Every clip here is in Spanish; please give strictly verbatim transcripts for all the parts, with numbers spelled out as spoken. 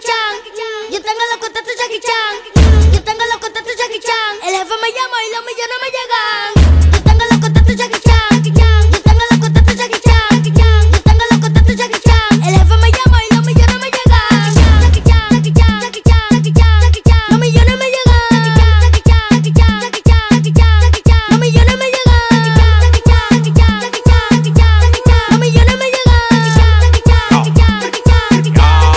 Chan. Yo tengo los contactos Jackie Chan. Yo tengo los contactos Jackie Chan. El jefe me llama y los millones me llegan. Yo tengo los contactos Jackie Chan. Yo tengo los contactos Jackie Chan. Yo tengo los contactos Jackie Chan. El jefe me llama y los millones me llegan. Jackie Chan, Jackie Chan, Jackie Chan, Jackie Chan, Jackie Chan. Los millones me llegan. Jackie Chan, Jackie Chan, Jackie Chan, Jackie Chan, Jackie Chan. Los millones me llegan. Jackie Chan, Jackie Chan, Jackie Chan, Jackie Chan, Jackie Chan. Los millones me llegan. Jackie Chan, Jackie Chan, Jackie Chan, Jackie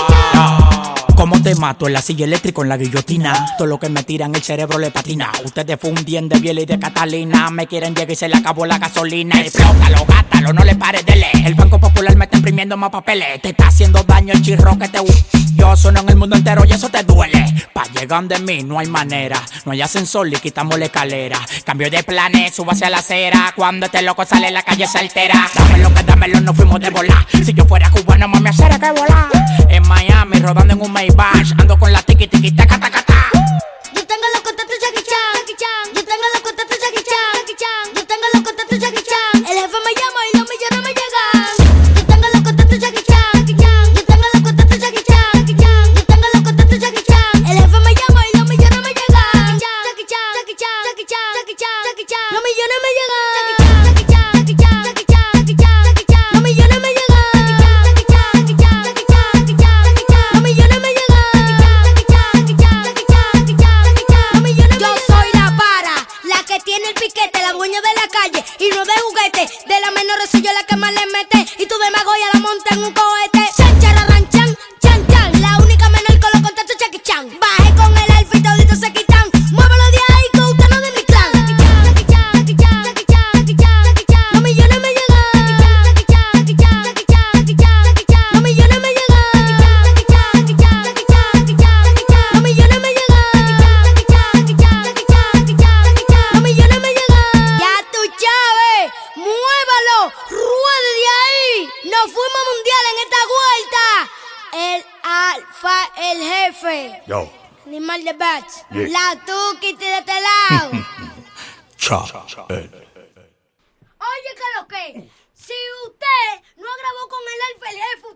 Chan. ¿Cómo te mato? En la silla eléctrica, en la guillotina. Todo lo que me tiran el cerebro le patina. Ustedes fundían de Biel y de Catalina. Me quieren llegar y se le acabó la gasolina. Explótalo, gátalo, no le pares de leer. El Banco Popular me está imprimiendo más papeles. Te está haciendo daño el chirro que te... Yo sueno en el mundo entero y eso te duele. Pa' llegar de mí no hay manera. No hay ascensor y quitamos la escalera. Cambio de planes, subo hacia la acera. Cuando este loco sale la calle se altera. Dámelo que dámelo, no fuimos de volar. Si yo fuera cubano, mami, hacer que volar. En Miami, rodando en un Maybach. Ando con la tiki tiki taca taca ta. Yo tengo los contactos Jackie Chan. Yo tengo los contactos Jackie Chan. Yo tengo los contactos Jackie Chan. El jefe me llama y los millones me llegan. Yo tengo los contactos Jackie Chan. Yo tengo los contactos Jackie Chan. Yo tengo los contactos Jackie Chan. El jefe me llama y los millones me llegan. Jackie Chan, Jackie Chan, Jackie Chan, Jackie Chan, Jackie Chan. Los millones me llegan. Jackie Chan, Jackie Chan, Jackie Chan, Jackie Chan, Jackie Chan. Los millones me llegan. Jackie Chan, Jackie Chan, Jackie Chan, Jackie Chan, Jackie Chan. Los millones me llegan. Jackie Chan, Jackie Chan, Jackie Chan, Jackie Chan, Jackie Chan. Los millones. Yo soy la para, la que tiene el piquete, la dueña de la calle y no de juguete. De la menores soy yo la que más le mete y tu demagogia la monta en un cohete. Chan, chararran, chan, chan, chan. La única menor con los contactos Jackie Chan. Bajé con el alfa y toditos se quitan. Muévelo de ahí que usted no es de mi clan. Jackie Chan, Jackie Chan, Jackie Chan, Jackie Chan, Jackie Chan. Los millones me llegan. Jackie Chan, Jackie Chan, Jackie Chan, Jackie Chan, Jackie Chan. Los millones me llegan. Jackie Chan, Jackie Chan, Jackie Chan, Jackie Chan, Jackie Chan. Los millones me llegan. Jackie Chan, Jackie Chan, Jackie Chan, Jackie Chan, Jackie Chan. Los millones me llegan. Ya tú, Chávez, muévalo, ruede de ahí. Nos fuimos mundial en esta vuelta. El alfa, el jefe. Yo. Animal de bats. Yeah. La tuki de este lado. Cha. Eh. Oye, ¿qué lo que? Si usted no grabó con el alfa, el jefe,